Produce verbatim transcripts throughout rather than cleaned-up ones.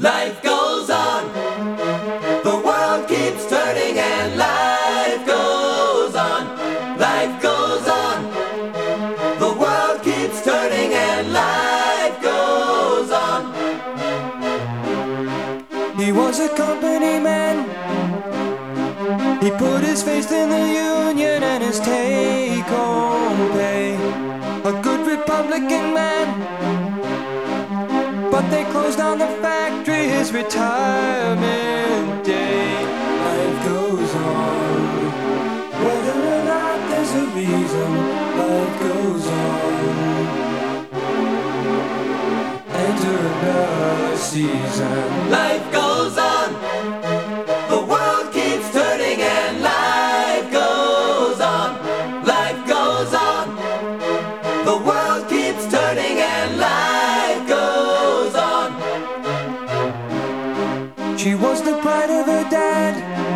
Life goes on. The world keeps turning and life goes on. Life goes on. The world keeps turning and life goes on. He was a company man. He put his faith in the union and his take-home pay. A good Republican man, but they closed down the factory his retirement day. Life goes on, whether or not there's a reason. Life goes on. Enter another season. Life goes on. The world keeps turning and life goes on. Life goes on. The world keeps turning and life goes on. She was the pride of her dad,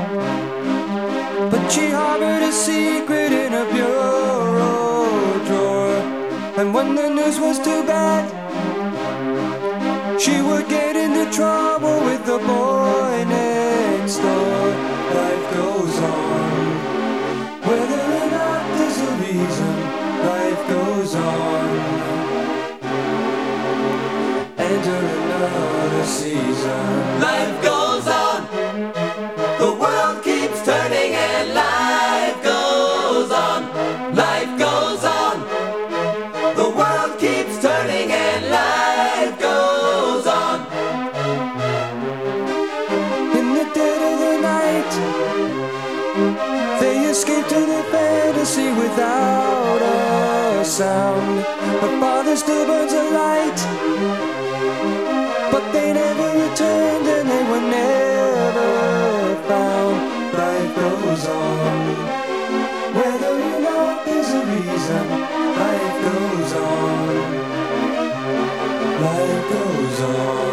but she harbored a secret in a bureau drawer. And when the news was too bad, she would get into trouble with the boy next door. Life goes on, whether or not there's a reason. Life goes on. Enter another season. Life goes on. The world keeps turning and life goes on. Life goes on. The world keeps turning and life goes on. In the dead of the night, they escape to the fantasy without a sound. Her father still burns a light, but they never returned and they were never found. Life goes on, whether or not there's a reason. Life goes on. Life goes on.